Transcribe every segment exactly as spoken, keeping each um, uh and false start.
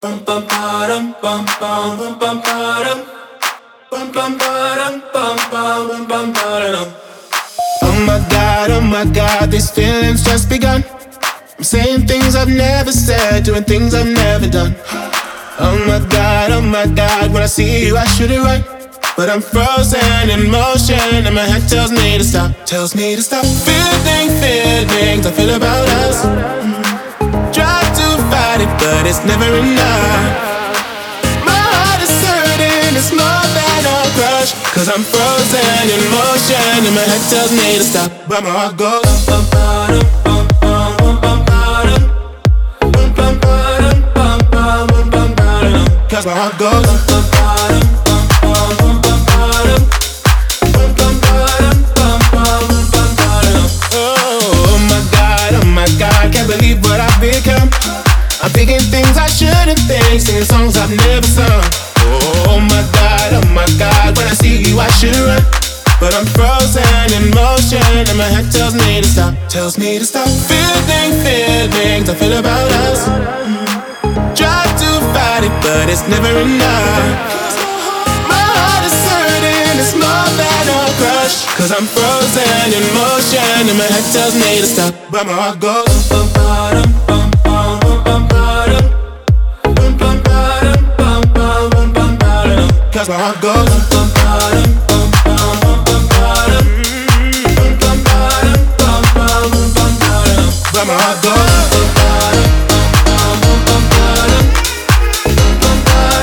Bum bum ba-dum bum bum bum bum ba-dum. Bum bum ba-dum bum bum bum bum ba-dum. Oh my God, oh my God, these feelings just begun. I'm saying things I've never said, doing things I've never done. Oh my God, oh my God, when I see you I should it right, but I'm frozen in motion and my head tells me to stop, tells me to stop. Feeling feelings I feel about us. Try to fight it, but it's never enough. My heart is hurting, it's more than a crush, cause I'm frozen in motion and my head tells me to stop, but my heart goes bum bum bum bum bum bum bum bum bum bum bum bum, cause my heart goes bum bum bum bum bum bum bum bum bum bum. Oh my God, oh my God, can't believe what I've become. I'm thinking things I shouldn't think, singing songs I've never sung. Oh my God, oh my God, when I see you I should run, but I'm frozen in motion and my head tells me to stop, tells me to stop. Feeling feelings I feel about us. Try to fight it, but it's never enough. My heart is hurting, it's more than a crush, cause I'm frozen in motion and my head tells me to stop, but my heart goes bum bum bum bum bum bum bum bum bum bum bum bum, cause my heart goes bum bum bum bum bum bum bum bum bum bum bum, but my heart goes bum bum bum bum bum bum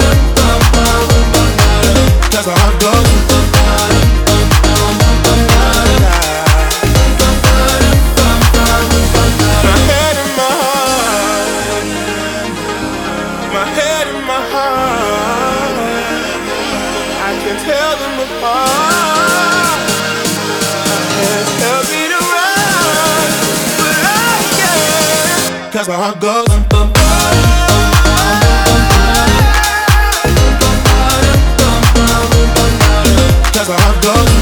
bum, cause my heart goes bum bum bum bum bum bum. My head and my heart, my head and my heart, I can tell them apart. Can't tell me to run, but I can, cause my heart goes bum bum bum, cause my heart goes